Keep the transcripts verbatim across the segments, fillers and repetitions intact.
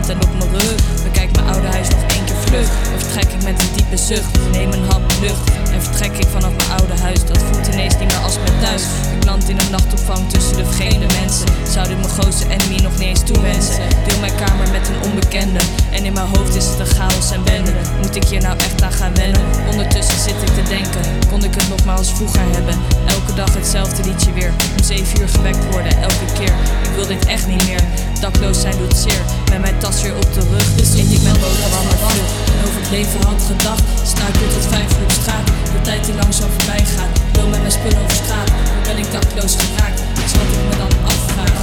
en op mijn rug. Bekijk mijn oude huis nog één keer vlug. Dan vertrek ik met een diepe zucht. Neem een hap lucht en vertrek ik vanaf mijn oude huis. Dat voelt ineens niet meer als mijn thuis. Ik land in een nachtopvang tussen de vreemde mensen. Zou ik mijn grootste enemy nog niet eens toewensen. Deel mijn kamer met een onbekende. En in mijn hoofd is het een chaos en bende. Moet ik hier nou echt aan gaan wennen? Ondertussen zit ik te denken, kon ik het nog maar als vroeger hebben. Elke dag hetzelfde liedje weer. Om zeven uur gewekt worden, elke keer. Ik wil dit echt niet meer. Dakloos zijn doet zeer. Met mijn tas weer op de rug. Dus eet ik mijn boterham maar vlug. En over het leven had gedacht. Sta ik weer tot vijf uur op straat. De tijd die langzaam voorbij gaat. Loop met mijn spullen over straat. Hoe ben ik dakloos geraakt? Dat is wat ik me dan afvraag.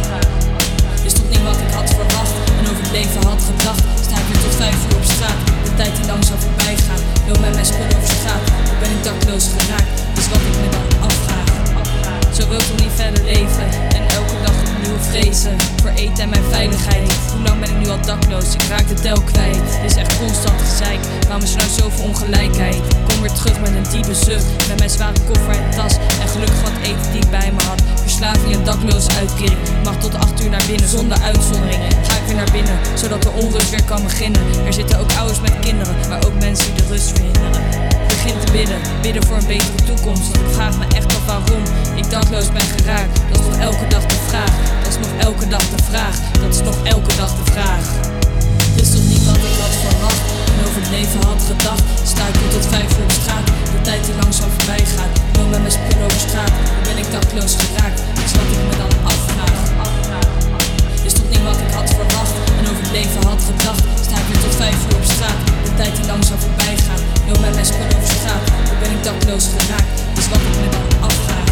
Is toch niet wat ik had verwacht. En over het leven had gedacht. Sta ik weer tot vijf uur op straat. De tijd die langzaam voorbij gaat. Loop met mijn spullen over straat. Hoe ben ik dakloos geraakt? Dat is wat ik me dan afvraag. Zo wil ik toch niet verder leven. En elke dag opnieuw vrezen. Voor eten en mijn veiligheid. Hoe lang ben ik nu al dakloos? Ik raak de tel kwijt. Dit is echt constant gezeik. Waarom is er nou zoveel ongelijkheid? Kom weer terug met een diepe zucht. Met mijn zware koffer en tas. En gelukkig wat eten die ik bij me had. Verslaving en dakloze uitkering. Mag tot acht uur naar binnen zonder uitzondering. Ga ik weer naar binnen, zodat de onrust weer kan beginnen. Er zitten ook ouders met kinderen, maar ook mensen die de rust verhinderen. Begin te bidden, bidden voor een betere toekomst. Ik vraag me echt af waarom ik dakloos ben geraakt. Dat is nog elke dag de vraag. Dat is nog elke dag de vraag. Dat is nog elke dag de vraag. Dit is toch niet wat ik had verwacht. En over het leven had gedacht. Sta ik weer tot vijf uur op straat. De tijd die langzaam voorbij gaat. Loop met mijn spullen over straat. Hoe ben ik dakloos geraakt? Dat is wat ik me dan afvraag. Dit is toch niet wat ik had verwacht. En over het leven had gedacht. Sta ik weer tot vijf uur op straat. De tijd die langzaam voorbij gaat. Loop met mijn spullen over straat. Hoe ben ik dakloos geraakt? Dat is wat ik me dan afvraag.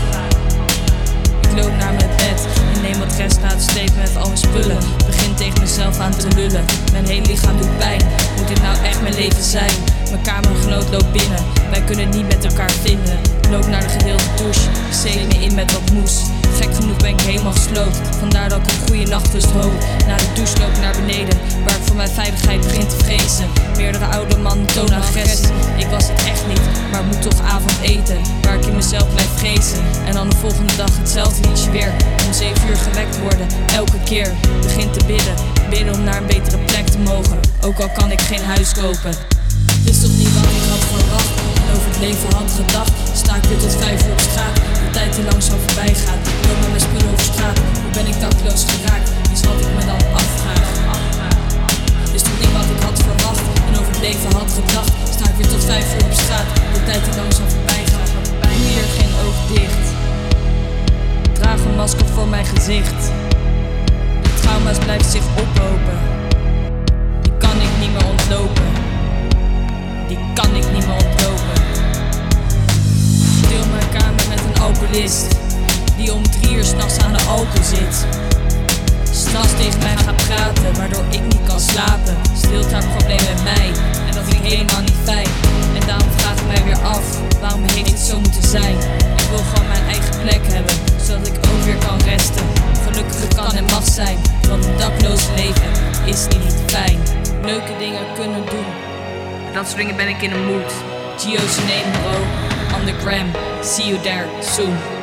Ik loop naar mijn bed en neem wat rest na het slepen met al mijn spullen. Begin tegen mezelf aan te lullen. Mijn hele lichaam doet pijn. Moet dit nou echt mijn leven zijn? Mijn kamergenoot loopt binnen. Wij kunnen niet met elkaar vinden. Loop naar de gedeelde douche. Zeel me in met wat moes. Gek genoeg ben ik helemaal gesloopt. Vandaar dat ik een goede nachtrust hoop. Na de douche loop ik naar beneden, waar ik voor mijn veiligheid begin te vrezen. Meerdere oude mannen tonen agressie. Ik was het echt niet, maar ik moet toch avondeten. Waar ik in mezelf blijf vrezen. En dan de volgende dag hetzelfde liedje weer. Om zeven uur gewekt worden, elke keer. Begin te bidden, bidden om naar een betere plek te mogen. Ook al kan ik geen huis kopen. Dit is toch niet wat ik had verwacht. En over het leven had gedacht. Sta ik weer tot vijf uur op straat. De tijd die langzaam voorbij gaat. Loop met mijn spullen over straat. Hoe ben ik dakloos geraakt? Is wat ik me dan afvraag. Dit is toch niet wat ik had verwacht. En over het leven had gedacht. Sta ik weer tot vijf uur op straat. De tijd die langzaam voorbij gaat. Doe hier geen oog dicht. Draag een masker voor mijn gezicht. De trauma's blijven zich ophopen. Die kan ik niet meer ontlopen. Die kan ik niet meer ontlopen. Ik deel mijn kamer met een alcoholist. Die om drie uur s'nachts aan de alcohol zit. S'nachts tegen mij gaat praten, waardoor ik niet kan slapen. Stilt haar probleem met mij, en dat vind ik helemaal niet fijn. En daarom vraag ik mij weer af, waarom heeft het zo moeten zijn? Ik wil gewoon mijn eigen plek hebben, zodat ik ook weer kan resten. Gelukkig kan en mag zijn, want een dakloos leven is niet fijn. Leuke dingen kunnen doen. Dat soort dingen ben ik in de mood. Gio's name bro, on the gram, see you there soon.